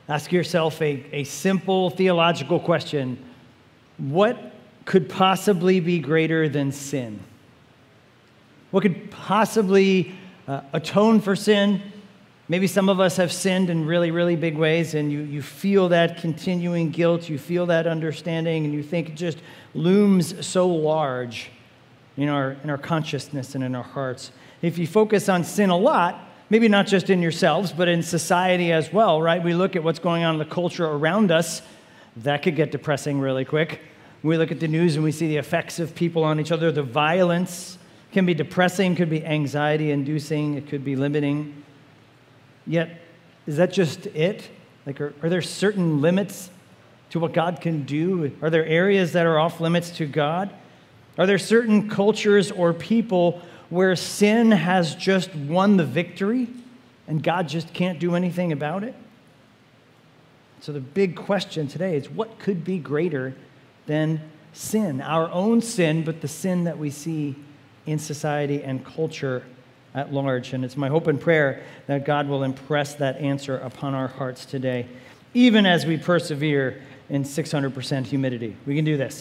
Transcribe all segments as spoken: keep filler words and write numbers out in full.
Ask yourself a, a simple theological question. What could possibly be greater than sin? What could possibly uh, atone for sin? Maybe some of us have sinned in really, really big ways, and you, you feel that continuing guilt, you feel that understanding, and you think it just looms so large in our, in our consciousness and in our hearts. If you focus on sin a lot, maybe not just in yourselves, but in society as well, right? We look at what's going on in the culture around us. That could get depressing really quick. We look at the news and we see the effects of people on each other. The violence can be depressing, could be anxiety-inducing, it could be limiting. Yet, is that just it? Like, are, are there certain limits to what God can do? Are there areas that are off limits to God? Are there certain cultures or people where sin has just won the victory and God just can't do anything about it? So the big question today is, what could be greater than sin? Our own sin, but the sin that we see in society and culture at large. And it's my hope and prayer that God will impress that answer upon our hearts today, even as we persevere in six hundred percent humidity. We can do this.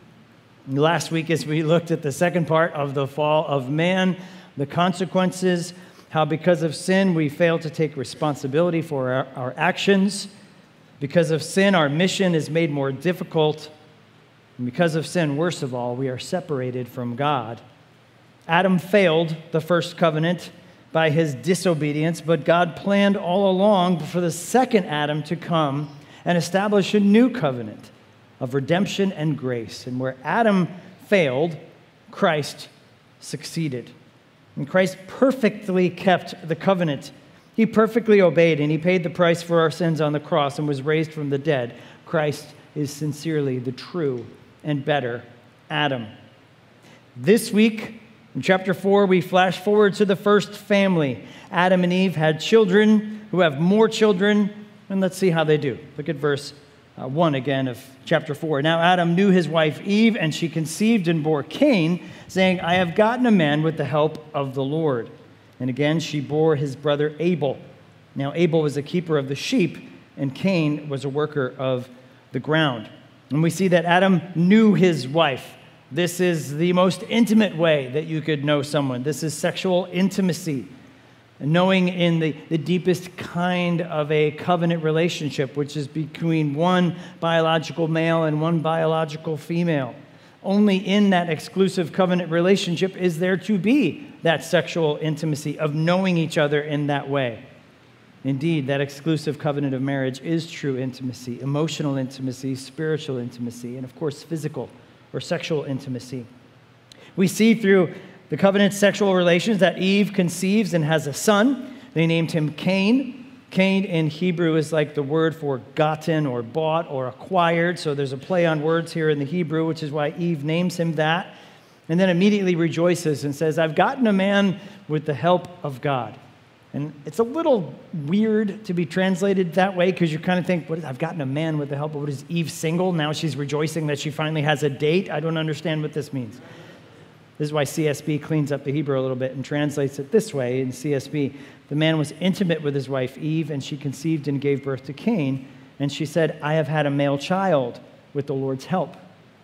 Last week, as we looked at the second part of the fall of man, the consequences, how because of sin we fail to take responsibility for our, our actions. Because of sin, our mission is made more difficult. And because of sin, worst of all, we are separated from God. Adam failed the first covenant by his disobedience, but God planned all along for the second Adam to come and establish a new covenant of redemption and grace. And where Adam failed, Christ succeeded. And Christ perfectly kept the covenant. He perfectly obeyed, and he paid the price for our sins on the cross and was raised from the dead. Christ is sincerely the true and better Adam. This week, in chapter four, we flash forward to the first family. Adam and Eve had children who have more children, and let's see how they do. Look at verse Uh, one again of chapter four. Now Adam knew his wife Eve, and she conceived and bore Cain, saying, I have gotten a man with the help of the Lord. And again she bore his brother Abel. Now Abel was a keeper of the sheep, and Cain was a worker of the ground. And we see that Adam knew his wife. This is the most intimate way that you could know someone. This is sexual intimacy. Knowing in the, the deepest kind of a covenant relationship, which is between one biological male and one biological female. Only in that exclusive covenant relationship is there to be that sexual intimacy of knowing each other in that way. Indeed, that exclusive covenant of marriage is true intimacy, emotional intimacy, spiritual intimacy, and of course, physical or sexual intimacy. We see through the covenant sexual relations that Eve conceives and has a son. They named him Cain. Cain in Hebrew is like the word for gotten or bought or acquired. So there's a play on words here in the Hebrew, which is why Eve names him that. And then immediately rejoices and says, I've gotten a man with the help of God. And it's a little weird to be translated that way because you kind of think, what is, I've gotten a man with the help of, what is Eve single? Now she's rejoicing that she finally has a date. I don't understand what this means. This is why C S B cleans up the Hebrew a little bit and translates it this way in C S B. The man was intimate with his wife Eve, and she conceived and gave birth to Cain. And she said, I have had a male child with the Lord's help.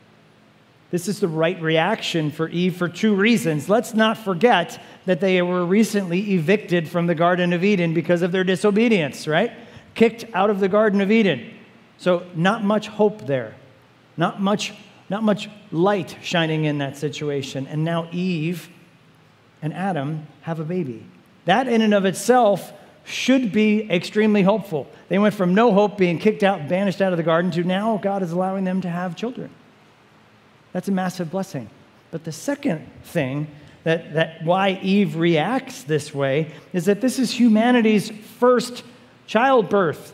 This is the right reaction for Eve for two reasons. Let's not forget that they were recently evicted from the Garden of Eden because of their disobedience, right? Kicked out of the Garden of Eden. So not much hope there. Not much Not much light shining in that situation. And now Eve and Adam have a baby. That in and of itself should be extremely hopeful. They went from no hope, being kicked out, banished out of the garden, to now God is allowing them to have children. That's a massive blessing. But the second thing that, that why Eve reacts this way is that this is humanity's first childbirth.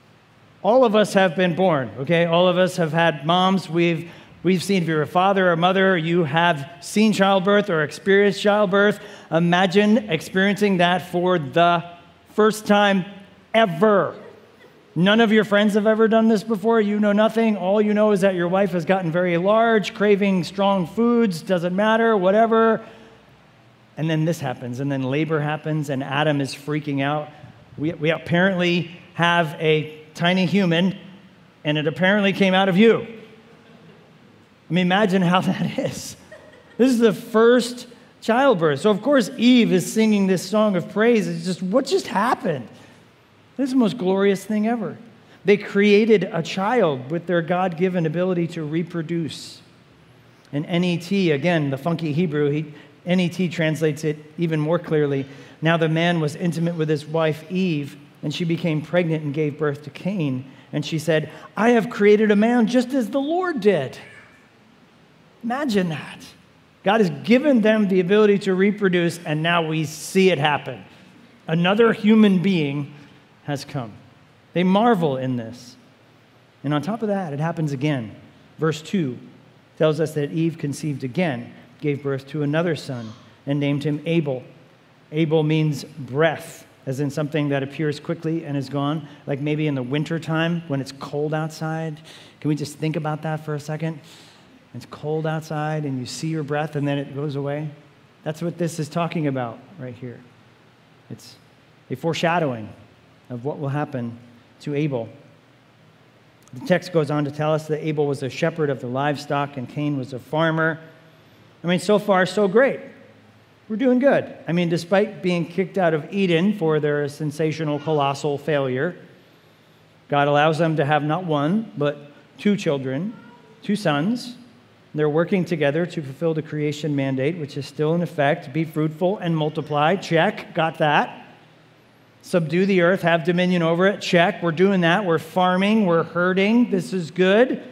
All of us have been born, okay? All of us have had moms. We've We've seen, if you're a father or mother, you have seen childbirth or experienced childbirth. Imagine experiencing that for the first time ever. None of your friends have ever done this before. You know nothing. All you know is that your wife has gotten very large, craving strong foods, doesn't matter, whatever. And then this happens, and then labor happens, and Adam is freaking out. We, we apparently have a tiny human, and it apparently came out of you. I mean, imagine how that is. This is the first childbirth. So, of course, Eve is singing this song of praise. It's just, what just happened? This is the most glorious thing ever. They created a child with their God-given ability to reproduce. And N E T, again, the funky Hebrew, he, N E T translates it even more clearly. Now the man was intimate with his wife Eve, and she became pregnant and gave birth to Cain. And she said, I have created a man just as the Lord did. Imagine that. God has given them the ability to reproduce, and now we see it happen. Another human being has come. They marvel in this. And on top of that, it happens again. Verse two tells us that Eve conceived again, gave birth to another son, and named him Abel. Abel means breath, as in something that appears quickly and is gone, like maybe in the wintertime when it's cold outside. Can we just think about that for a second? It's cold outside and you see your breath and then it goes away. That's what this is talking about right here. It's a foreshadowing of what will happen to Abel. The text goes on to tell us that Abel was a shepherd of the livestock and Cain was a farmer. I mean, so far, so great. We're doing good. I mean, despite being kicked out of Eden for their sensational, colossal failure, God allows them to have not one, but two children, two sons. They're working together to fulfill the creation mandate, which is still in effect. Be fruitful and multiply. Check. Got that. Subdue the earth. Have dominion over it. Check. We're doing that. We're farming. We're herding. This is good.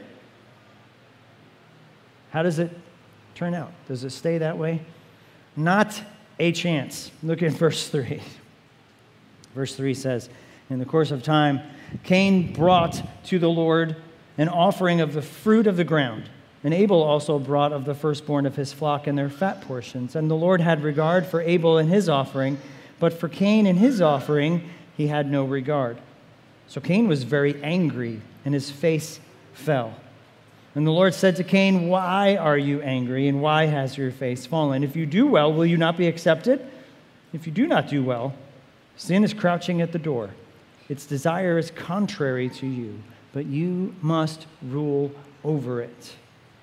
How does it turn out? Does it stay that way? Not a chance. Look at verse three. Verse three says, in the course of time, Cain brought to the Lord an offering of the fruit of the ground. And Abel also brought of the firstborn of his flock and their fat portions. And the Lord had regard for Abel and his offering, but for Cain and his offering he had no regard. So Cain was very angry, and his face fell. And the Lord said to Cain, why are you angry, and why has your face fallen? If you do well, will you not be accepted? If you do not do well, sin is crouching at the door. Its desire is contrary to you, but you must rule over it.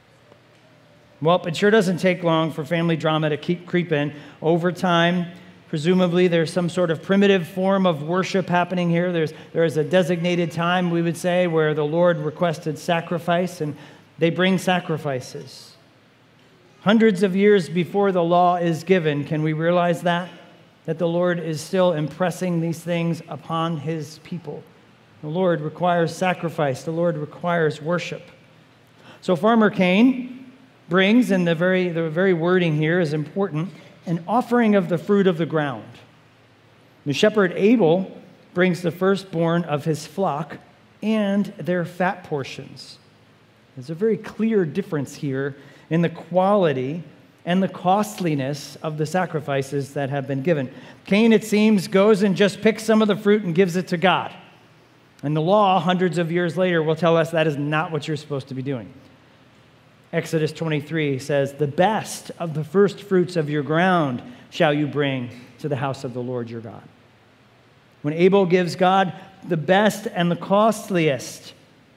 Well, it sure doesn't take long for family drama to keep creeping. Over time, presumably there's some sort of primitive form of worship happening here. There's, there's a designated time, we would say, where the Lord requested sacrifice, and they bring sacrifices. Hundreds of years before the law is given, can we realize that? That the Lord is still impressing these things upon his people. The Lord requires sacrifice. The Lord requires worship. So Farmer Cain brings, and the very, the very wording here is important, an offering of the fruit of the ground. The shepherd Abel brings the firstborn of his flock and their fat portions. There's a very clear difference here in the quality and the costliness of the sacrifices that have been given. Cain, it seems, goes and just picks some of the fruit and gives it to God. And the law, hundreds of years later, will tell us that is not what you're supposed to be doing. Exodus twenty-three says, the best of the first fruits of your ground shall you bring to the house of the Lord your God. When Abel gives God the best and the costliest,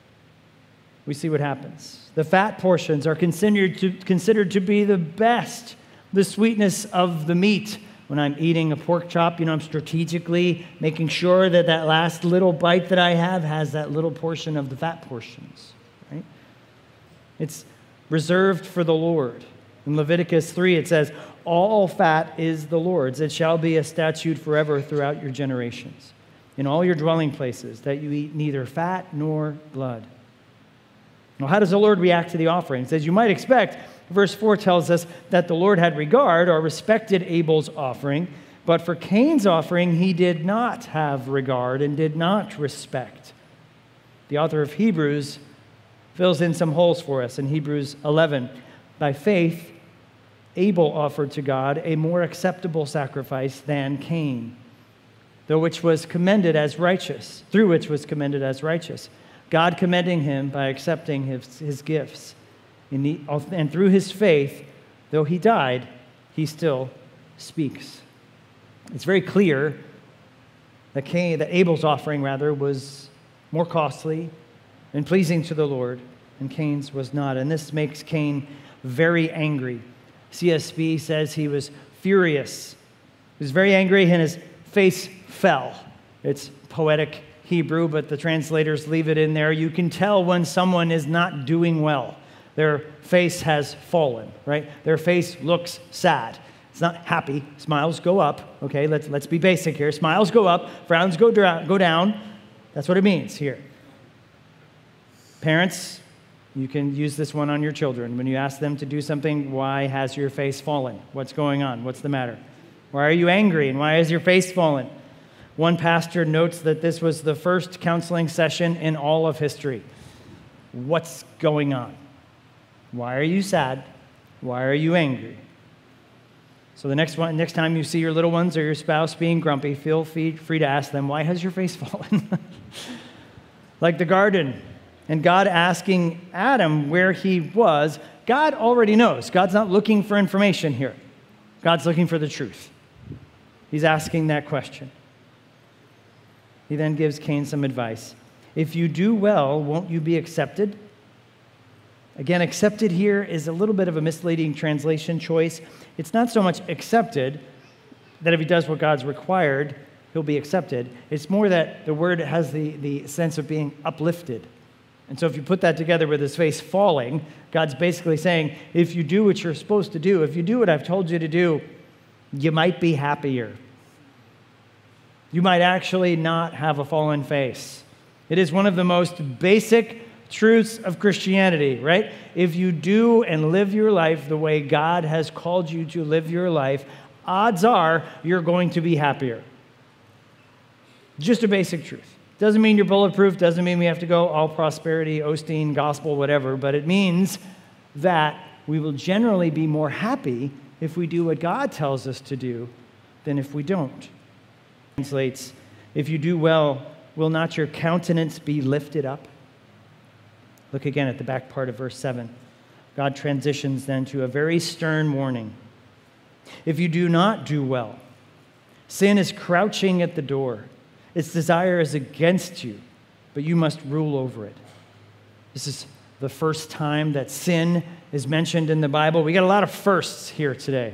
we see what happens. The fat portions are considered to, considered to be the best, the sweetness of the meat. When I'm eating a pork chop, you know, I'm strategically making sure that that last little bite that I have has that little portion of the fat portions, right? It's reserved for the Lord. In Leviticus three, it says, all fat is the Lord's. It shall be a statute forever throughout your generations, in all your dwelling places, that you eat neither fat nor blood. Now, how does the Lord react to the offerings? As you might expect, verse four tells us that the Lord had regard or respected Abel's offering, but for Cain's offering, he did not have regard and did not respect. The author of Hebrews fills in some holes for us in Hebrews eleven. By faith, Abel offered to God a more acceptable sacrifice than Cain, though which was commended as righteous, through which was commended as righteous. God commending him by accepting his, his gifts. In the, and through his faith, though he died, he still speaks. It's very clear that Cain, that Abel's offering rather was more costly and pleasing to the Lord, and Cain's was not. And this makes Cain very angry. C S B says he was furious. He was very angry and his face fell. It's poetic Hebrew, but the translators leave it in there. You can tell when someone is not doing well. Their face has fallen, right? Their face looks sad. It's not happy. Smiles go up. Okay, let's, let's be basic here. Smiles go up, frowns go, dra- go down. That's what it means here. Parents, you can use this one on your children. When you ask them to do something, why has your face fallen? What's going on? What's the matter? Why are you angry and why has your face fallen? One pastor notes that this was the first counseling session in all of history. What's going on? Why are you sad? Why are you angry? So the next one, next time you see your little ones or your spouse being grumpy, feel free to ask them, why has your face fallen? Like the garden and God asking Adam where he was, God already knows. God's not looking for information here. God's looking for the truth. He's asking that question. He then gives Cain some advice. If you do well, won't you be accepted? Again, accepted here is a little bit of a misleading translation choice. It's not so much accepted that if he does what God's required, he'll be accepted. It's more that the word has the, the sense of being uplifted. And so if you put that together with his face falling, God's basically saying, if you do what you're supposed to do, if you do what I've told you to do, you might be happier. You might actually not have a fallen face. It is one of the most basic truths of Christianity, right? If you do and live your life the way God has called you to live your life, odds are you're going to be happier. Just a basic truth. Doesn't mean you're bulletproof, doesn't mean we have to go all prosperity, Osteen, gospel, whatever, but it means that we will generally be more happy if we do what God tells us to do than if we don't. Translates, if you do well, will not your countenance be lifted up? Look again at the back part of verse seven. God transitions then to a very stern warning. If you do not do well, sin is crouching at the door. Its desire is against you, but you must rule over it. This is the first time that sin is mentioned in the Bible. We got a lot of firsts here today.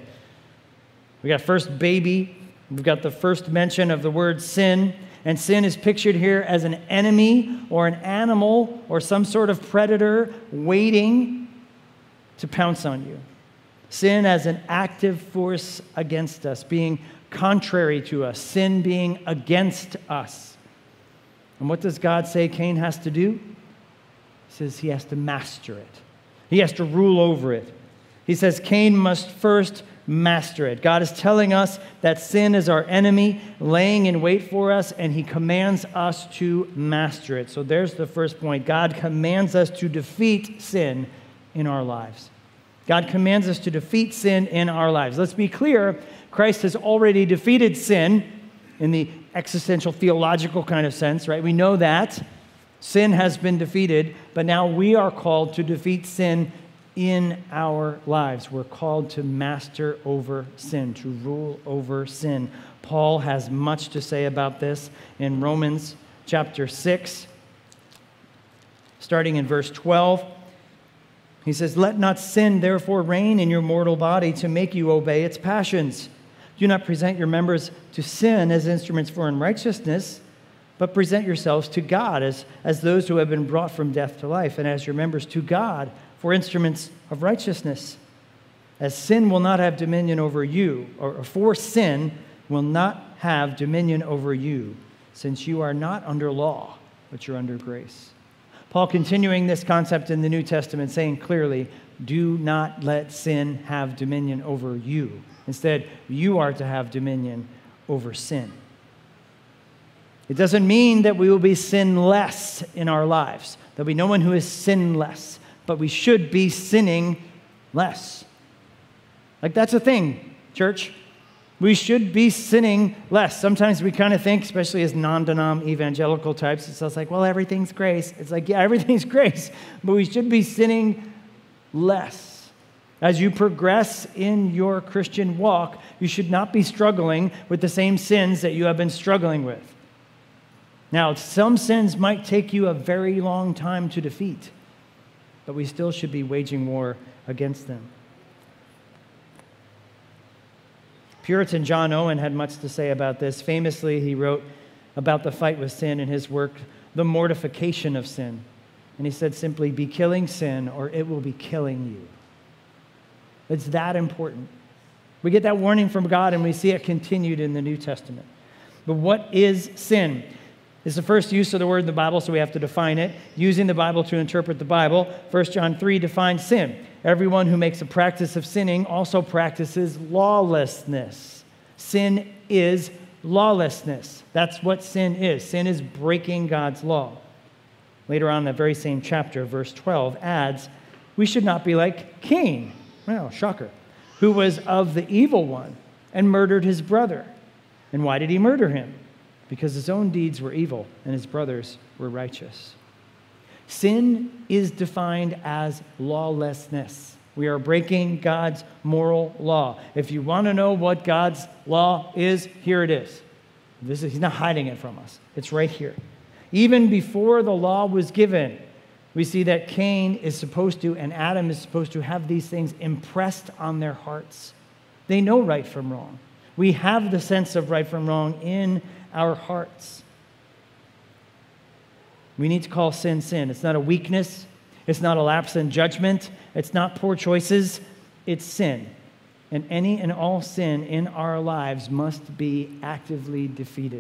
We got first baby. We've got the first mention of the word sin. And sin is pictured here as an enemy or an animal or some sort of predator waiting to pounce on you. Sin as an active force against us, being contrary to us, sin being against us. And what does God say Cain has to do? He says he has to master it. He has to rule over it. He says Cain must first master it. God is telling us that sin is our enemy, laying in wait for us, and he commands us to master it. So there's the first point. God commands us to defeat sin in our lives. God commands us to defeat sin in our lives. Let's be clear, Christ has already defeated sin in the existential theological kind of sense, right? We know that sin has been defeated, but now we are called to defeat sin in our lives. We're called to master over sin, to rule over sin. Paul has much to say about this in Romans chapter six, starting in verse twelve. He says, "Let not sin therefore reign in your mortal body to make you obey its passions. Do not present your members to sin as instruments for unrighteousness, but present yourselves to God as, as those who have been brought from death to life, and as your members to God for instruments of righteousness. As sin will not have dominion over you, or for sin will not have dominion over you, since you are not under law, but you're under grace." Paul continuing this concept in the New Testament, saying clearly, do not let sin have dominion over you. Instead, you are to have dominion over sin. It doesn't mean that we will be sinless in our lives. There'll be no one who is sinless, but we should be sinning less. Like, that's a thing, church. We should be sinning less. Sometimes we kind of think, especially as non-denom evangelical types, it's just like, well, everything's grace. It's like, yeah, everything's grace, but we should be sinning less. As you progress in your Christian walk, you should not be struggling with the same sins that you have been struggling with. Now, some sins might take you a very long time to defeat, but we still should be waging war against them. Puritan John Owen had much to say about this. Famously, he wrote about the fight with sin in his work, The Mortification of Sin. And he said simply, be killing sin or it will be killing you. It's that important. We get that warning from God and we see it continued in the New Testament. But what is sin? It's the first use of the word in the Bible, so we have to define it. Using the Bible to interpret the Bible, First John three defines sin. Everyone who makes a practice of sinning also practices lawlessness. Sin is lawlessness. That's what sin is. Sin is breaking God's law. Later on in that very same chapter, verse twelve adds, we should not be like Cain, well, shocker, who was of the evil one and murdered his brother. And why did he murder him? Because his own deeds were evil and his brothers were righteous. Sin is defined as lawlessness. We are breaking God's moral law. If you want to know what God's law is, here it is. This is, he's not hiding it from us. It's right here. Even before the law was given, we see that Cain is supposed to, and Adam is supposed to have these things impressed on their hearts. They know right from wrong. We have the sense of right from wrong in our hearts. We need to call sin sin. It's not a weakness. It's not a lapse in judgment. It's not poor choices. It's sin. And any and all sin in our lives must be actively defeated.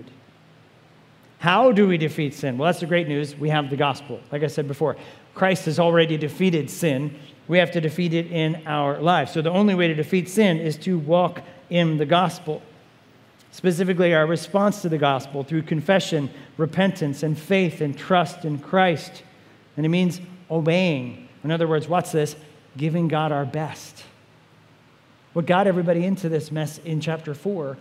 How do we defeat sin? Well, that's the great news. We have the gospel. Like I said before, Christ has already defeated sin. We have to defeat it in our lives. So the only way to defeat sin is to walk in the gospel. Specifically, our response to the gospel through confession, repentance, and faith and trust in Christ. And it means obeying. In other words, what's this? Giving God our best. What got everybody into this mess in chapter four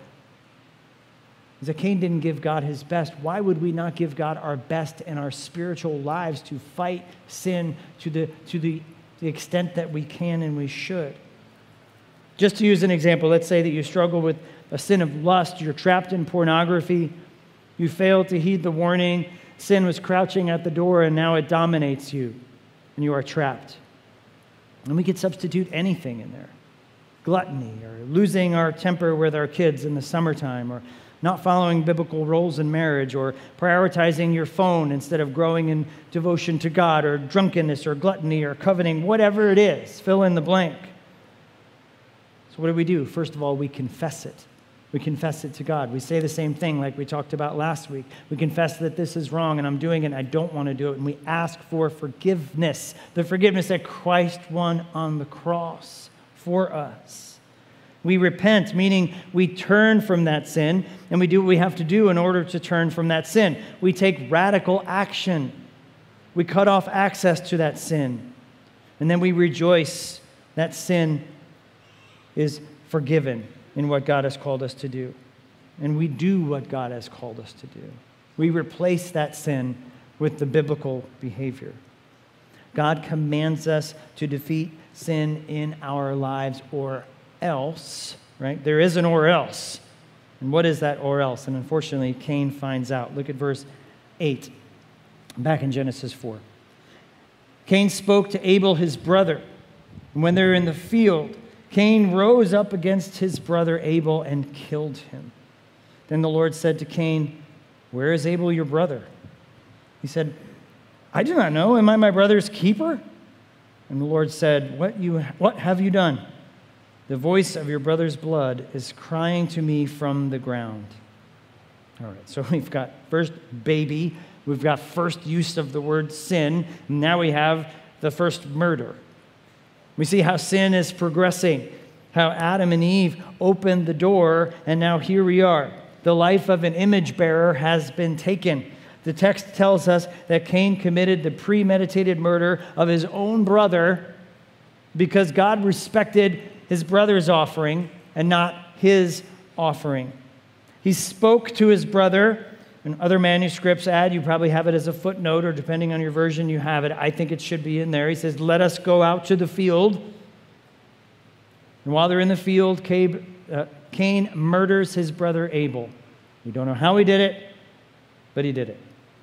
is that Cain didn't give God his best. Why would we not give God our best in our spiritual lives to fight sin to the, to the, the extent that we can and we should? Just to use an example, let's say that you struggle with a sin of lust, you're trapped in pornography, you failed to heed the warning, sin was crouching at the door and now it dominates you, and you are trapped. And we could substitute anything in there. Gluttony, or losing our temper with our kids in the summertime, or not following biblical roles in marriage, or prioritizing your phone instead of growing in devotion to God, or drunkenness, or gluttony, or coveting, whatever it is, fill in the blank. So what do we do? First of all, we confess it. We confess it to God. We say the same thing like we talked about last week. We confess that this is wrong and I'm doing it and I don't want to do it. And we ask for forgiveness, the forgiveness that Christ won on the cross for us. We repent, meaning we turn from that sin and we do what we have to do in order to turn from that sin. We take radical action. We cut off access to that sin. And then we rejoice that sin is forgiven in what God has called us to do. And we do what God has called us to do. We replace that sin with the biblical behavior. God commands us to defeat sin in our lives or else, right? There is an or else. And what is that or else? And unfortunately, Cain finds out. Look at verse eight, back in Genesis four. Cain spoke to Abel, his brother. And when they were in the field, Cain rose up against his brother Abel and killed him. Then the Lord said to Cain, "Where is Abel your brother?" He said, "I do not know. Am I my brother's keeper?" And the Lord said, What you what have you done? The voice of your brother's blood is crying to me from the ground. All right, so we've got first baby. We've got first use of the word sin. Now we have the first murder. We see how sin is progressing, how Adam and Eve opened the door, and now here we are. The life of an image bearer has been taken. The text tells us that Cain committed the premeditated murder of his own brother because God respected his brother's offering and not his offering. He spoke to his brother. And other manuscripts add, you probably have it as a footnote, or depending on your version, you have it. I think it should be in there. He says, "Let us go out to the field." And while they're in the field, Cain, uh, Cain murders his brother Abel. We don't know how he did it, but he did it.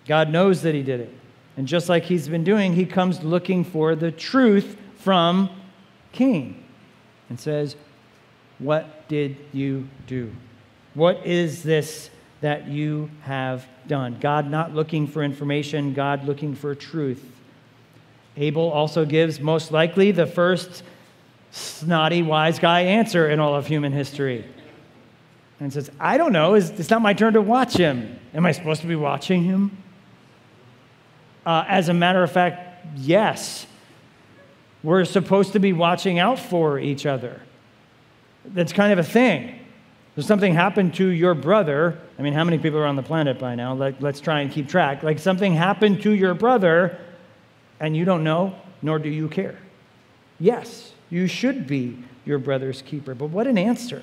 God knows that he did it. And just like he's been doing, he comes looking for the truth from Cain and says, what did you do? What is this that you have done? God not looking for information, God looking for truth. Abel also gives most likely the first snotty, wise guy answer in all of human history. And says, I don't know, it's, it's not my turn to watch him. Am I supposed to be watching him? Uh, as a matter of fact, yes. We're supposed to be watching out for each other. That's kind of a thing. If something happened to your brother, I mean, how many people are on the planet by now? Let, let's try and keep track. Like something happened to your brother, and you don't know, nor do you care. Yes, you should be your brother's keeper. But what an answer.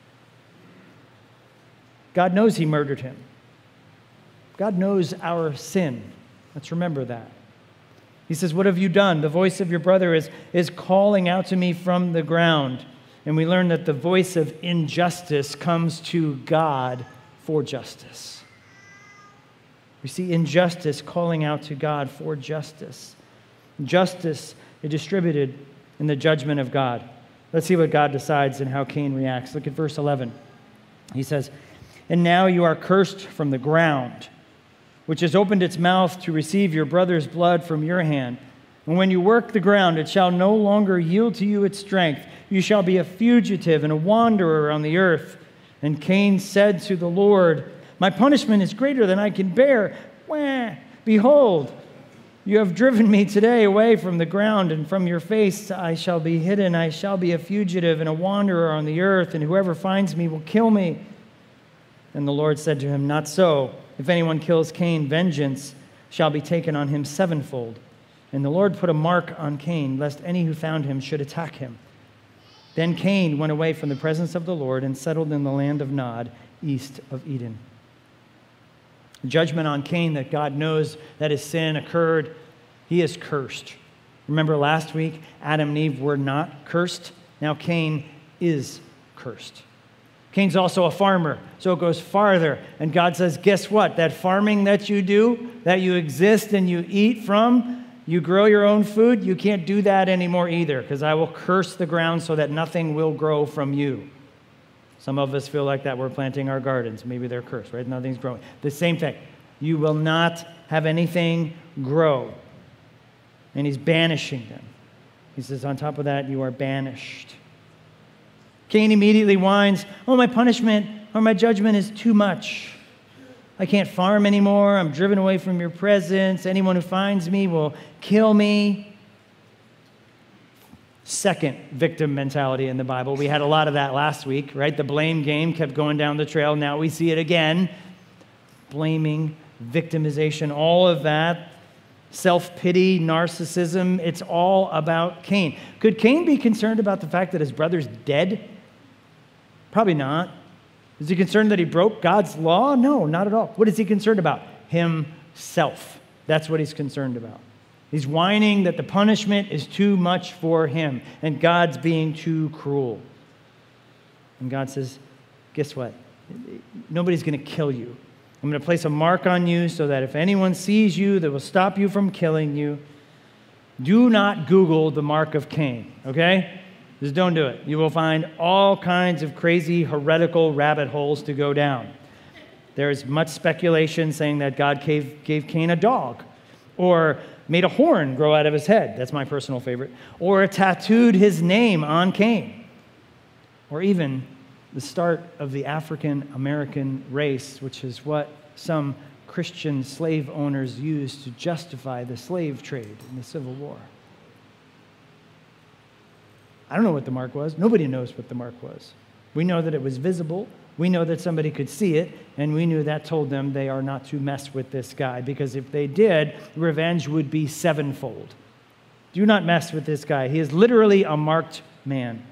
God knows he murdered him. God knows our sin. Let's remember that. He says, what have you done? The voice of your brother is, is calling out to me from the ground. And we learn that the voice of injustice comes to God for justice. We see injustice calling out to God for justice. Justice is distributed in the judgment of God. Let's see what God decides and how Cain reacts. Look at verse eleven. He says, and now you are cursed from the ground, which has opened its mouth to receive your brother's blood from your hand. And when you work the ground, it shall no longer yield to you its strength. You shall be a fugitive and a wanderer on the earth. And Cain said to the Lord, my punishment is greater than I can bear. Wah! Behold, you have driven me today away from the ground, and from your face I shall be hidden. I shall be a fugitive and a wanderer on the earth, and whoever finds me will kill me. And the Lord said to him, not so. If anyone kills Cain, vengeance shall be taken on him sevenfold. And the Lord put a mark on Cain, lest any who found him should attack him. Then Cain went away from the presence of the Lord and settled in the land of Nod, east of Eden. The judgment on Cain, that God knows that his sin occurred, he is cursed. Remember last week, Adam and Eve were not cursed. Now Cain is cursed. Cain's also a farmer, so it goes farther. And God says, guess what? That farming that you do, that you exist and you eat from, you grow your own food, you can't do that anymore either, because I will curse the ground so that nothing will grow from you. Some of us feel like that. We're planting our gardens. Maybe they're cursed, right? Nothing's growing. The same thing. You will not have anything grow. And he's banishing them. He says, on top of that, you are banished. Cain immediately whines, oh, my punishment or my judgment is too much. I can't farm anymore. I'm driven away from your presence. Anyone who finds me will kill me. Second victim mentality in the Bible. We had a lot of that last week, right? The blame game kept going down the trail. Now we see it again. Blaming, victimization, all of that. Self-pity, narcissism, it's all about Cain. Could Cain be concerned about the fact that his brother's dead? Probably not. Is he concerned that he broke God's law? No, not at all. What is he concerned about? Himself. That's what he's concerned about. He's whining that the punishment is too much for him, and God's being too cruel. And God says, guess what? Nobody's going to kill you. I'm going to place a mark on you so that if anyone sees you, that will stop you from killing you. Do not Google the mark of Cain, okay? Just don't do it. You will find all kinds of crazy, heretical rabbit holes to go down. There's much speculation saying that God gave, gave Cain a dog, or made a horn grow out of his head. That's my personal favorite. Or tattooed his name on Cain. Or even the start of the African-American race, which is what some Christian slave owners used to justify the slave trade in the Civil War. I don't know what the mark was. Nobody knows what the mark was. We know that it was visible. We know that somebody could see it, and we knew that told them they are not to mess with this guy, because if they did, revenge would be sevenfold. Do not mess with this guy. He is literally a marked man.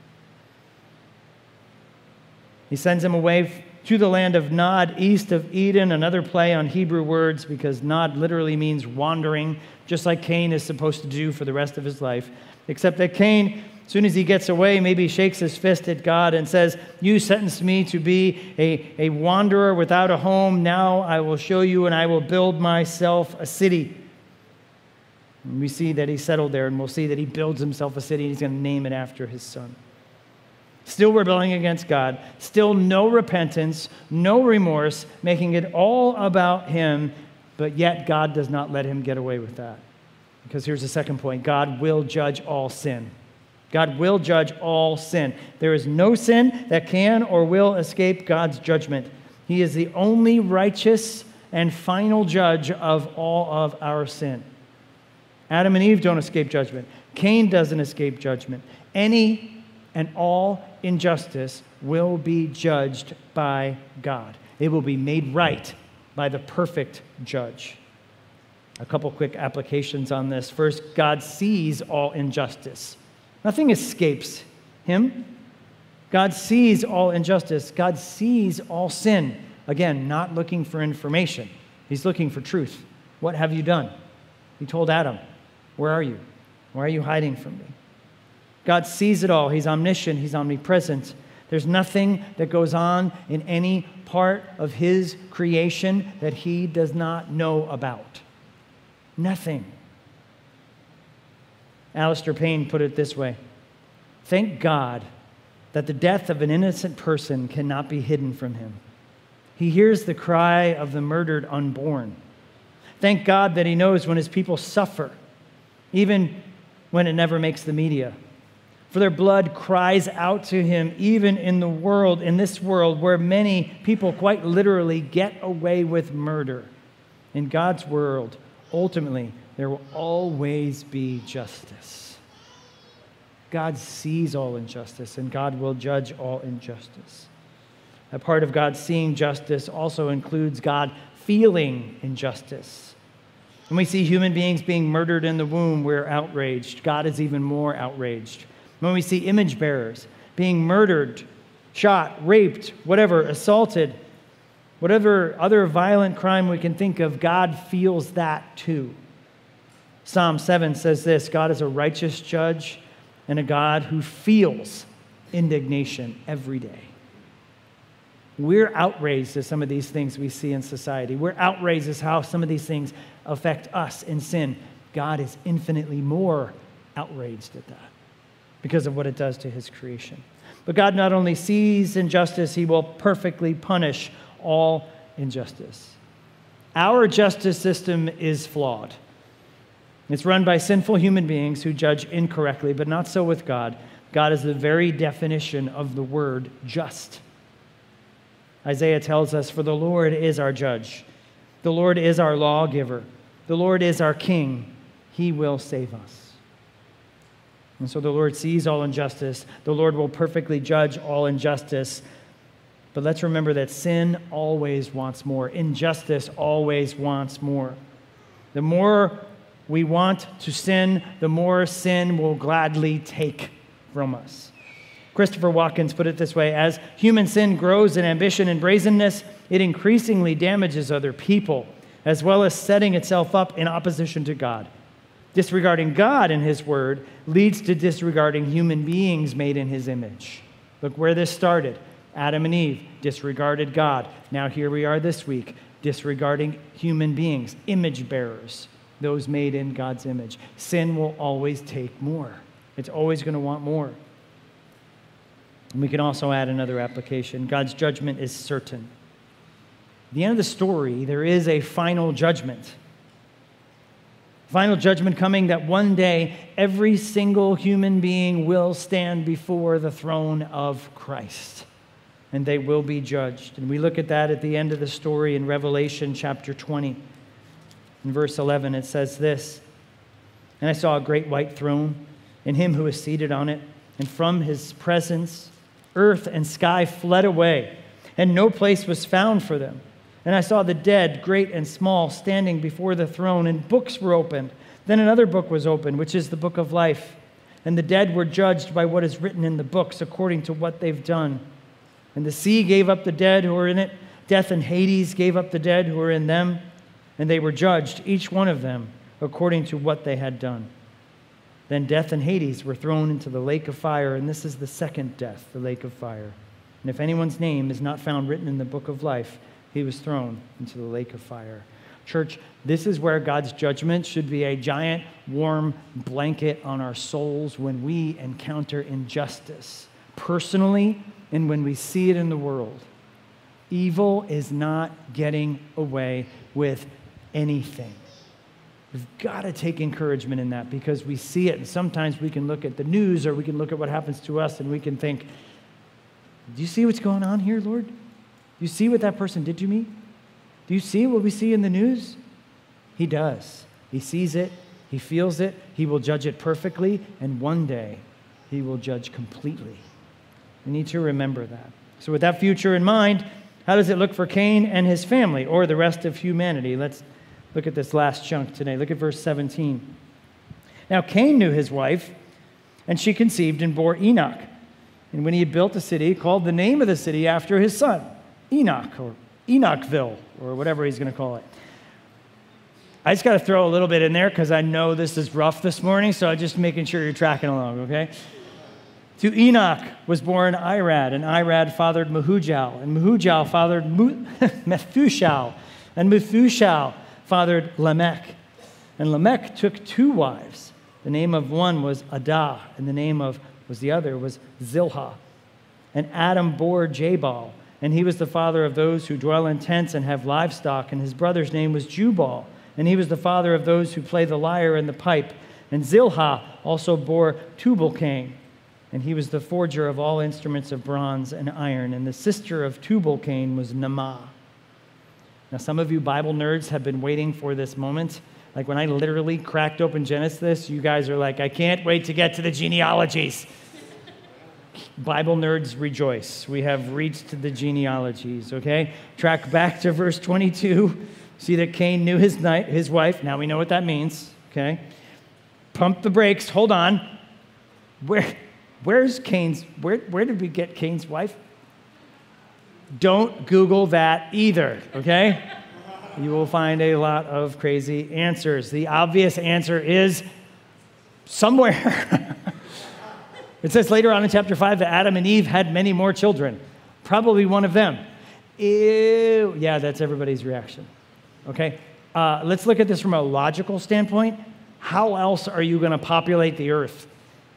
He sends him away to the land of Nod, east of Eden, another play on Hebrew words, because Nod literally means wandering, just like Cain is supposed to do for the rest of his life, except that Cain As soon as he gets away, maybe he shakes his fist at God and says, you sentenced me to be a, a wanderer without a home. Now I will show you and I will build myself a city. And we see that he settled there, and we'll see that he builds himself a city, and he's going to name it after his son. Still rebelling against God, still no repentance, no remorse, making it all about him, but yet God does not let him get away with that. Because here's the second point: God will judge all sin. God will judge all sin. There is no sin that can or will escape God's judgment. He is the only righteous and final judge of all of our sin. Adam and Eve don't escape judgment. Cain doesn't escape judgment. Any and all injustice will be judged by God. It will be made right by the perfect judge. A couple quick applications on this. First, God sees all injustice. Nothing escapes him. God sees all injustice. God sees all sin. Again, not looking for information. He's looking for truth. What have you done? He told Adam, where are you? Why are you hiding from me? God sees it all. He's omniscient. He's omnipresent. There's nothing that goes on in any part of his creation that he does not know about. Nothing. Alistair Payne put it this way: thank God that the death of an innocent person cannot be hidden from him. He hears the cry of the murdered unborn. Thank God that he knows when his people suffer, even when it never makes the media. For their blood cries out to him, even in the world, in this world, where many people quite literally get away with murder. In God's world, ultimately, there will always be justice. God sees all injustice, and God will judge all injustice. A part of God seeing justice also includes God feeling injustice. When we see human beings being murdered in the womb, we're outraged. God is even more outraged. When we see image bearers being murdered, shot, raped, whatever, assaulted, whatever other violent crime we can think of, God feels that too. Psalm seven says this: God is a righteous judge and a God who feels indignation every day. We're outraged at some of these things we see in society. We're outraged at how some of these things affect us in sin. God is infinitely more outraged at that because of what it does to his creation. But God not only sees injustice, he will perfectly punish all injustice. Our justice system is flawed. It's run by sinful human beings who judge incorrectly, but not so with God. God is the very definition of the word just. Isaiah tells us, for the Lord is our judge. The Lord is our lawgiver. The Lord is our king. He will save us. And so the Lord sees all injustice. The Lord will perfectly judge all injustice. But let's remember that sin always wants more. Injustice always wants more. The more we want to sin, the more sin will gladly take from us. Christopher Watkins put it this way: as human sin grows in ambition and brazenness, it increasingly damages other people, as well as setting itself up in opposition to God. Disregarding God and his word leads to disregarding human beings made in his image. Look where this started. Adam and Eve disregarded God. Now here we are this week, disregarding human beings, image bearers, those made in God's image. Sin will always take more. It's always going to want more. And we can also add another application. God's judgment is certain. At the end of the story, there is a final judgment. Final judgment coming that one day every single human being will stand before the throne of Christ, and they will be judged. And we look at that at the end of the story in Revelation chapter twenty. In verse eleven, it says this: and I saw a great white throne, and him who is seated on it, and from his presence earth and sky fled away, and no place was found for them. And I saw the dead, great and small, standing before the throne, and books were opened. Then another book was opened, which is the book of life. And the dead were judged by what is written in the books, according to what they've done. And the sea gave up the dead who were in it. Death and Hades gave up the dead who were in them. And they were judged, each one of them, according to what they had done. Then death and Hades were thrown into the lake of fire, and this is the second death, the lake of fire. And if anyone's name is not found written in the book of life, he was thrown into the lake of fire. Church, this is where God's judgment should be a giant warm blanket on our souls when we encounter injustice, personally and when we see it in the world. Evil is not getting away with anything. We've got to take encouragement in that because we see it, and sometimes we can look at the news or we can look at what happens to us and we can think, do you see what's going on here, Lord? Do you see what that person did to me? Do you see what we see in the news? He does. He sees it. He feels it. He will judge it perfectly, and one day he will judge completely. We need to remember that. So with that future in mind, how does it look for Cain and his family or the rest of humanity? Let's look at this last chunk today. Look at verse seventeen. Now Cain knew his wife, and she conceived and bore Enoch. And when he had built a city, he called the name of the city after his son, Enoch, or Enochville, or whatever he's going to call it. I just got to throw a little bit in there because I know this is rough this morning, so I'm just making sure you're tracking along, okay? To Enoch was born Irad, and Irad fathered Mehujael, and Mehujael fathered Mephushal, and Mephushal fathered Lamech. And Lamech took two wives. The name of one was Adah, and the name of was the other was Zilhah. And Adam bore Jabal, and he was the father of those who dwell in tents and have livestock, and his brother's name was Jubal, and he was the father of those who play the lyre and the pipe. And Zilhah also bore Tubal-Cain, and he was the forger of all instruments of bronze and iron, and the sister of Tubal-Cain was Naamah. Now, some of you Bible nerds have been waiting for this moment. Like when I literally cracked open Genesis, you guys are like, I can't wait to get to the genealogies. Bible nerds rejoice. We have reached the genealogies, okay? Track back to verse twenty-two. See that Cain knew his, ni- his wife. Now we know what that means, okay? Pump the brakes. Hold on. Where, where's Cain's, where, where did we get Cain's wife? Don't Google that either, okay? You will find a lot of crazy answers. The obvious answer is somewhere. It says later on in chapter five that Adam and Eve had many more children. Probably one of them. Ew. Yeah, that's everybody's reaction. Okay? Uh, let's look at this from a logical standpoint. How else are you going to populate the earth?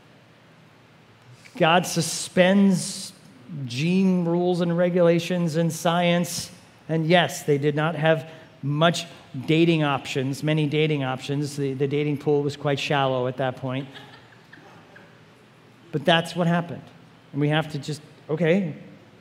God suspends gene rules and regulations and science. And yes, they did not have much dating options, many dating options. The, the dating pool was quite shallow at that point. But that's what happened. And we have to just, okay,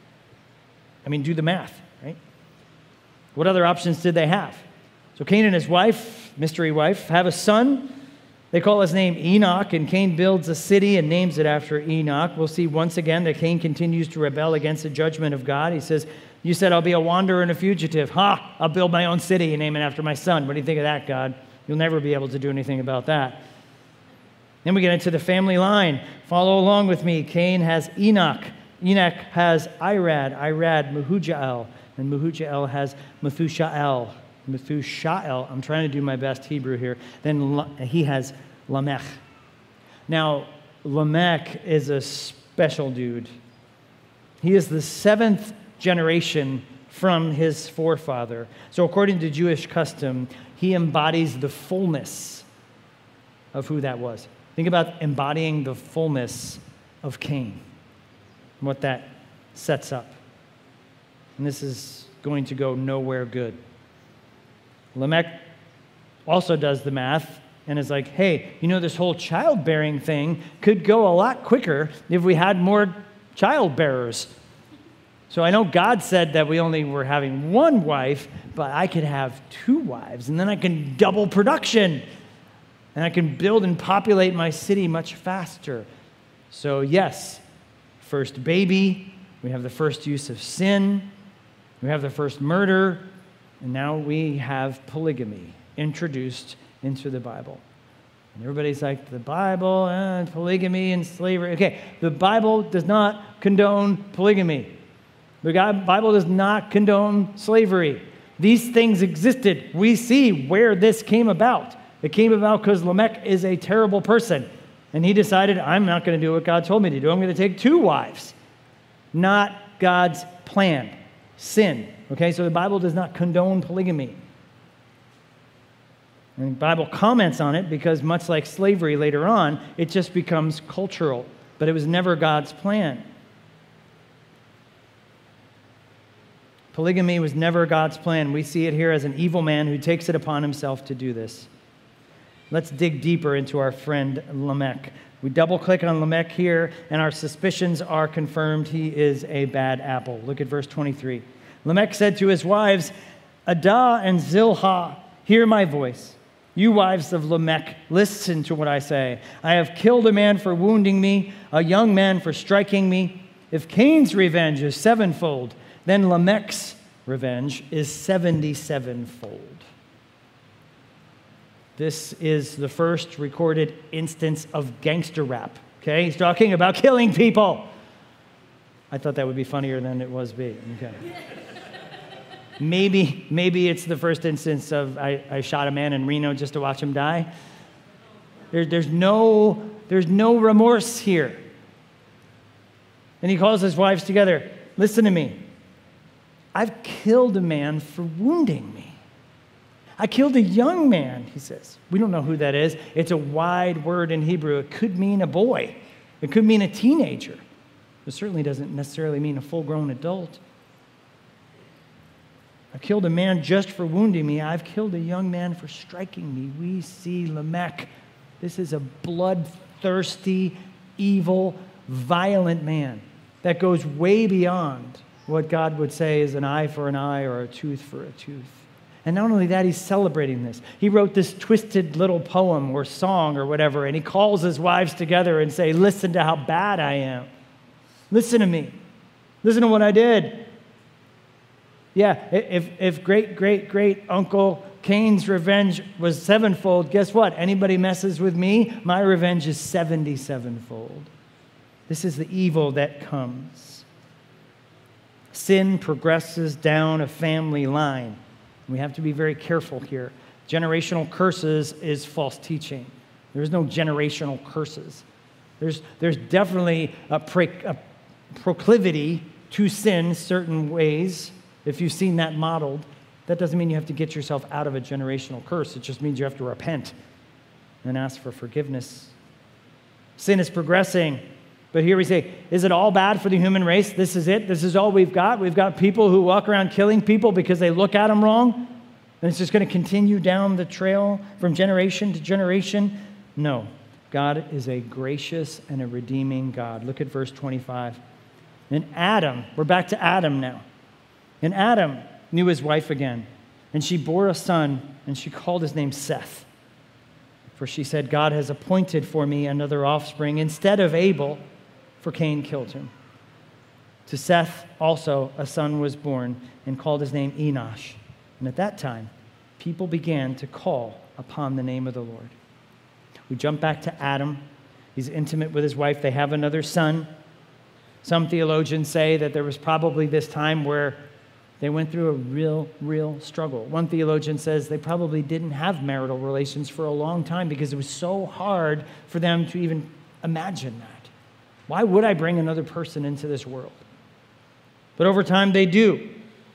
I mean, do the math, right? What other options did they have? So Cain and his wife, mystery wife, have a son. They call his name Enoch, and Cain builds a city and names it after Enoch. We'll see once again that Cain continues to rebel against the judgment of God. He says, you said I'll be a wanderer and a fugitive. Ha! I'll build my own city and name it after my son. What do you think of that, God? You'll never be able to do anything about that. Then we get into the family line. Follow along with me. Cain has Enoch. Enoch has Irad. Irad, Mehujael. And Mehujael has Methushael. Methushael. I'm trying to do my best Hebrew here. Then he has Lamech. Now, Lamech is a special dude. He is the seventh generation from his forefather. So according to Jewish custom, he embodies the fullness of who that was. Think about embodying the fullness of Cain and what that sets up. And this is going to go nowhere good. Lamech also does the math and is like, hey, you know, this whole childbearing thing could go a lot quicker if we had more childbearers. So I know God said that we only were having one wife, but I could have two wives, and then I can double production, and I can build and populate my city much faster. So yes, first baby, we have the first use of sin, we have the first murder, and now we have polygamy introduced into the Bible. And everybody's like, the Bible, eh, polygamy and slavery. Okay, the Bible does not condone polygamy. The Bible does not condone slavery. These things existed. We see where this came about. It came about because Lamech is a terrible person. And he decided, I'm not going to do what God told me to do. I'm going to take two wives. Not God's plan. Sin. Okay, so the Bible does not condone polygamy. And the Bible comments on it because much like slavery later on, it just becomes cultural. But it was never God's plan. Polygamy was never God's plan. We see it here as an evil man who takes it upon himself to do this. Let's dig deeper into our friend Lamech. We double-click on Lamech here, and our suspicions are confirmed. He is a bad apple. Look at verse twenty-three. Lamech said to his wives, Adah and Zilhah, hear my voice. You wives of Lamech, listen to what I say. I have killed a man for wounding me, a young man for striking me. If Cain's revenge is sevenfold, then Lamech's revenge is seventy-sevenfold. This is the first recorded instance of gangster rap. Okay, he's talking about killing people. I thought that would be funnier than it was be. Okay. Maybe, maybe it's the first instance of I, I shot a man in Reno just to watch him die. There, there's no, there's no remorse here. And he calls his wives together. Listen to me. I've killed a man for wounding me. I killed a young man, he says. We don't know who that is. It's a wide word in Hebrew. It could mean a boy. It could mean a teenager. It certainly doesn't necessarily mean a full-grown adult. I killed a man just for wounding me. I've killed a young man for striking me. We see Lamech. This is a bloodthirsty, evil, violent man that goes way beyond what God would say is an eye for an eye or a tooth for a tooth. And not only that, he's celebrating this. He wrote this twisted little poem or song or whatever, and he calls his wives together and say, listen to how bad I am. Listen to me. Listen to what I did. Yeah, if, if great, great, great Uncle Cain's revenge was sevenfold, guess what? Anybody messes with me, my revenge is seventy-sevenfold. This is the evil that comes. Sin progresses down a family line. We have to be very careful here. Generational curses is false teaching. There's no generational curses. There's, there's definitely a, pre, a proclivity to sin certain ways. If you've seen that modeled, that doesn't mean you have to get yourself out of a generational curse. It just means you have to repent and ask for forgiveness. Sin is progressing. But here we say, is it all bad for the human race? This is it? This is all we've got? We've got people who walk around killing people because they look at them wrong? And it's just going to continue down the trail from generation to generation? No. God is a gracious and a redeeming God. Look at verse twenty-five. And Adam, we're back to Adam now. And Adam knew his wife again, and she bore a son, and she called his name Seth. For she said, God has appointed for me another offspring instead of Abel, for Cain killed him. To Seth also a son was born, and called his name Enosh. And at that time, people began to call upon the name of the Lord. We jump back to Adam. He's intimate with his wife. They have another son. Some theologians say that there was probably this time where they went through a real, real struggle. One theologian says they probably didn't have marital relations for a long time because it was so hard for them to even imagine that. Why would I bring another person into this world? But over time, they do.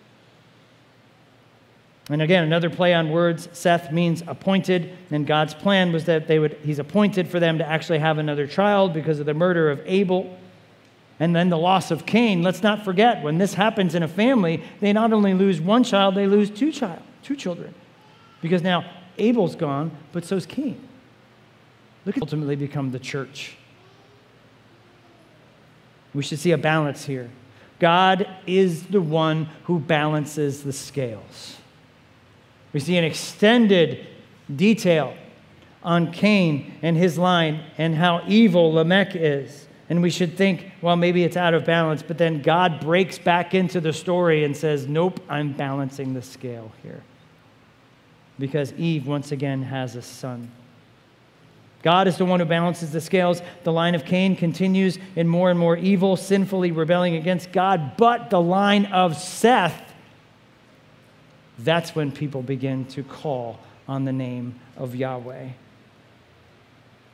And again, another play on words. Seth means appointed, and God's plan was that they would. He's appointed for them to actually have another child because of the murder of Abel. And then the loss of Cain. Let's not forget, when this happens in a family, they not only lose one child, they lose two child, two children. Because now Abel's gone, but so's Cain. Look at ultimately become the church. We should see a balance here. God is the one who balances the scales. We see an extended detail on Cain and his line and how evil Lamech is. And we should think, well, maybe it's out of balance, but then God breaks back into the story and says, nope, I'm balancing the scale here. Because Eve, once again, has a son. God is the one who balances the scales. The line of Cain continues in more and more evil, sinfully rebelling against God. But the line of Seth, that's when people begin to call on the name of Yahweh.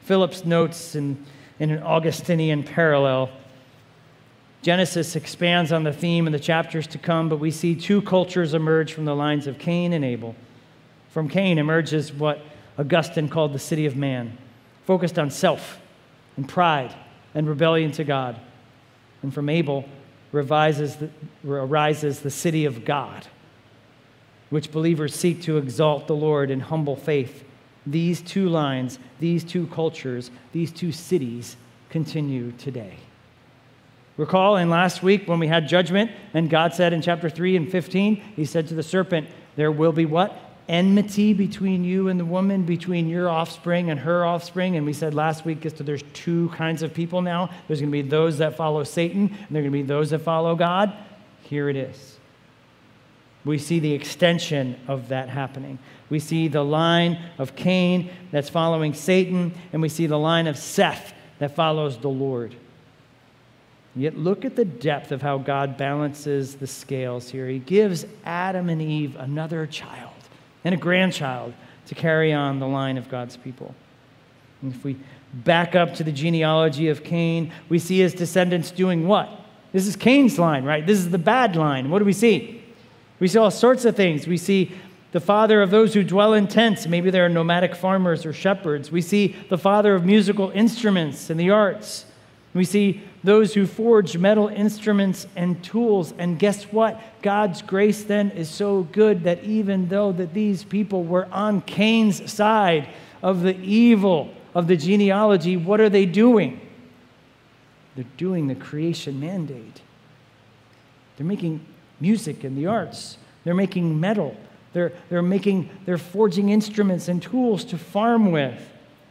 Phillips notes in, in an Augustinian parallel, Genesis expands on the theme in the chapters to come, but we see two cultures emerge from the lines of Cain and Abel. From Cain emerges what Augustine called the city of man, focused on self and pride and rebellion to God. And from Abel arises the, arises the city of God, which believers seek to exalt the Lord in humble faith. These two lines, these two cultures, these two cities continue today. Recall in last week when we had judgment, and God said in chapter three and fifteen, he said to the serpent, there will be what? Enmity between you and the woman, between your offspring and her offspring. And we said last week that there's two kinds of people now. There's going to be those that follow Satan, and there are going to be those that follow God. Here it is. We see the extension of that happening. We see the line of Cain that's following Satan, and we see the line of Seth that follows the Lord. Yet look at the depth of how God balances the scales here. He gives Adam and Eve another child and a grandchild to carry on the line of God's people. And if we back up to the genealogy of Cain, we see his descendants doing what? This is Cain's line, right? This is the bad line. What do we see? We see all sorts of things. We see the father of those who dwell in tents. Maybe they're nomadic farmers or shepherds. We see the father of musical instruments and the arts. We see those who forge metal instruments and tools. And guess what? God's grace then is so good that even though that these people were on Cain's side of the evil of the genealogy, what are they doing? They're doing the creation mandate. They're making music and the arts. They're making metal. They're, they're making, they're forging instruments and tools to farm with.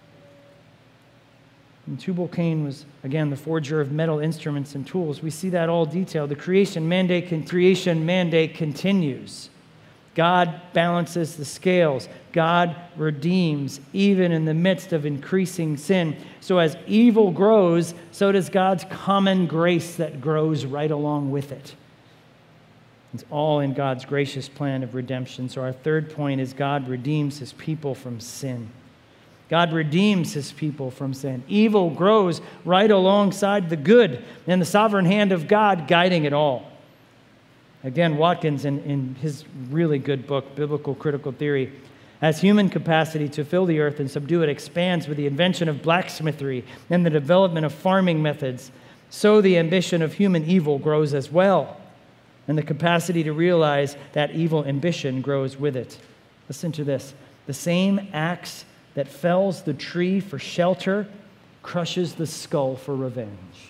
And Tubal-Cain was, again, the forger of metal instruments and tools. We see that all detailed. The creation mandate, con- creation mandate continues. God balances the scales. God redeems, even in the midst of increasing sin. So as evil grows, so does God's common grace that grows right along with it. It's all in God's gracious plan of redemption. So our third point is God redeems his people from sin. God redeems his people from sin. Evil grows right alongside the good and the sovereign hand of God guiding it all. Again, Watkins, in, in his really good book, Biblical Critical Theory, as human capacity to fill the earth and subdue it expands with the invention of blacksmithery and the development of farming methods, so the ambition of human evil grows as well. And the capacity to realize that evil ambition grows with it. Listen to this. The same axe that fells the tree for shelter crushes the skull for revenge.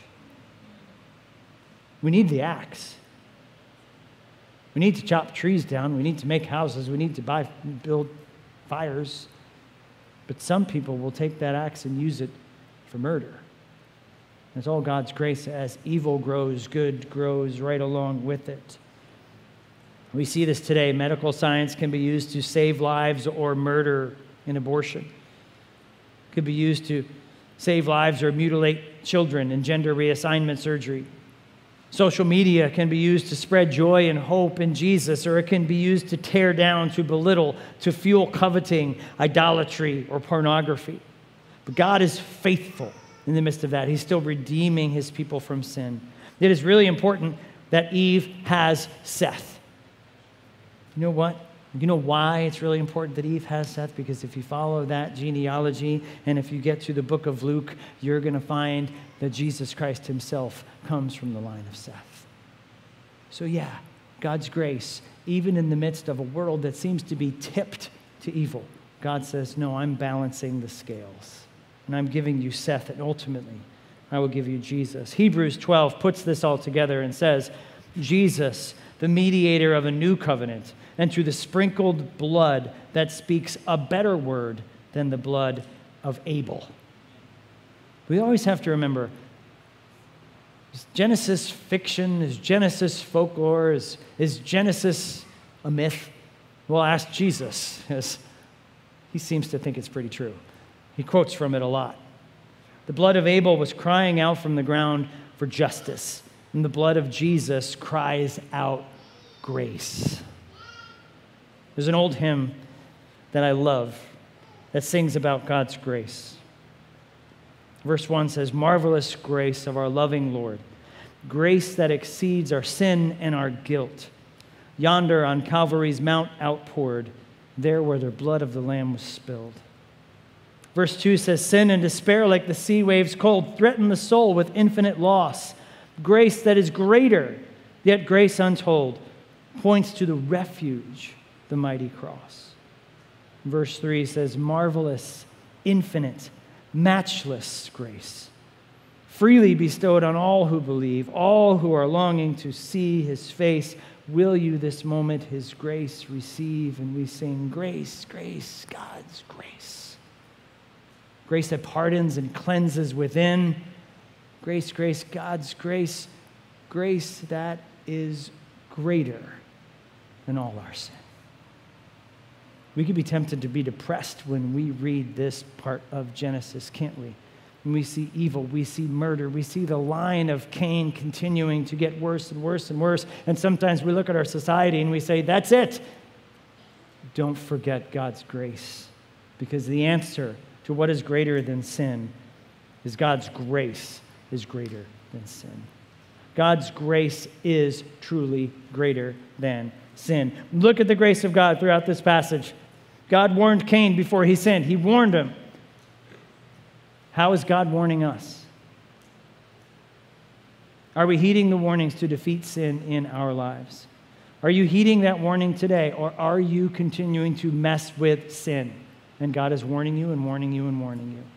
We need the axe. We need to chop trees down. We need to make houses. We need to buy, build fires. But some people will take that axe and use it for murder. It's all God's grace. As evil grows, good grows right along with it. We see this today. Medical science can be used to save lives or murder in abortion. It could be used to save lives or mutilate children in gender reassignment surgery. Social media can be used to spread joy and hope in Jesus, or it can be used to tear down, to belittle, to fuel coveting, idolatry, or pornography. But God is faithful in the midst of that. He's still redeeming his people from sin. It is really important that Eve has Seth. You know what? You know why it's really important that Eve has Seth? Because if you follow that genealogy, and if you get to the book of Luke, you're going to find that Jesus Christ himself comes from the line of Seth. So yeah, God's grace, even in the midst of a world that seems to be tipped to evil, God says, no, I'm balancing the scales. And I'm giving you Seth, and ultimately, I will give you Jesus. Hebrews twelve puts this all together and says, Jesus, the mediator of a new covenant, and through the sprinkled blood that speaks a better word than the blood of Abel. We always have to remember, is Genesis fiction? Is Genesis folklore? Is, is Genesis a myth? Well, ask Jesus, because he seems to think it's pretty true. He quotes from it a lot. The blood of Abel was crying out from the ground for justice, and the blood of Jesus cries out grace. There's an old hymn that I love that sings about God's grace. Verse one says, marvelous grace of our loving Lord, grace that exceeds our sin and our guilt. Yonder on Calvary's mount outpoured, there where the blood of the Lamb was spilled. Verse two says, sin and despair like the sea waves cold threaten the soul with infinite loss. Grace that is greater, yet grace untold, points to the refuge, the mighty cross. Verse three says, marvelous, infinite, matchless grace, freely bestowed on all who believe, all who are longing to see his face. Will you this moment his grace receive? And we sing, grace, grace, God's grace. Grace that pardons and cleanses within. Grace, grace, God's grace. Grace that is greater than all our sin. We could be tempted to be depressed when we read this part of Genesis, can't we? When we see evil, we see murder, we see the line of Cain continuing to get worse and worse and worse. And sometimes we look at our society and we say, that's it. Don't forget God's grace, because the answer to what is greater than sin is God's grace is greater than sin. God's grace is truly greater than sin. Look at the grace of God throughout this passage. God warned Cain before he sinned. He warned him. How is God warning us? Are we heeding the warnings to defeat sin in our lives? Are you heeding that warning today, or are you continuing to mess with sin? And God is warning you and warning you and warning you.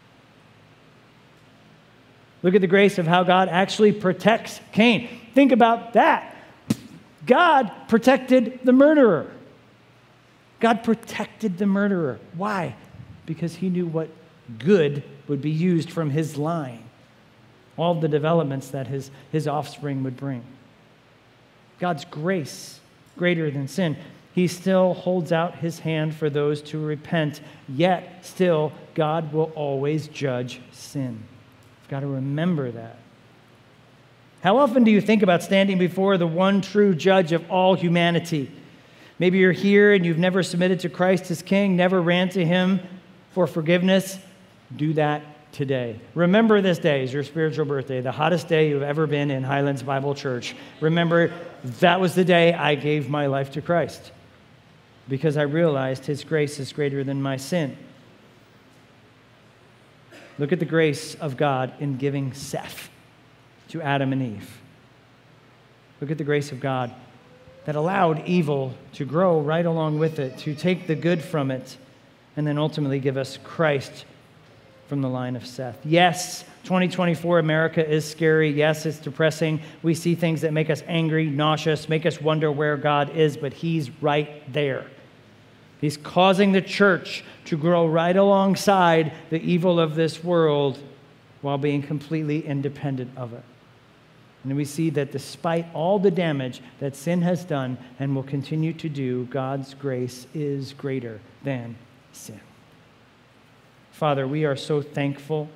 Look at the grace of how God actually protects Cain. Think about that. God protected the murderer. God protected the murderer. Why? Because he knew what good would be used from his line. All the developments that his, his offspring would bring. God's grace, greater than sin. He still holds out his hand for those to repent, yet still God will always judge sin. You've got to remember that. How often do you think about standing before the one true judge of all humanity? Maybe you're here and you've never submitted to Christ as King, never ran to him for forgiveness. Do that today. Remember this day is your spiritual birthday, the hottest day you've ever been in Highlands Bible Church. Remember, that was the day I gave my life to Christ, because I realized his grace is greater than my sin. Look at the grace of God in giving Seth to Adam and Eve. Look at the grace of God that allowed evil to grow right along with it, to take the good from it, and then ultimately give us Christ from the line of Seth. Yes, twenty twenty-four America is scary. Yes, it's depressing. We see things that make us angry, nauseous, make us wonder where God is, but he's right there. He's causing the church to grow right alongside the evil of this world while being completely independent of it. And we see that despite all the damage that sin has done and will continue to do, God's grace is greater than sin. Father, we are so thankful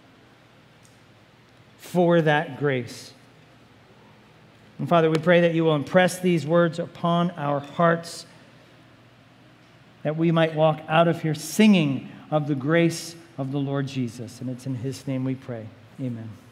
for that grace. And Father, we pray that you will impress these words upon our hearts, that we might walk out of here singing of the grace of the Lord Jesus. And it's in his name we pray. Amen.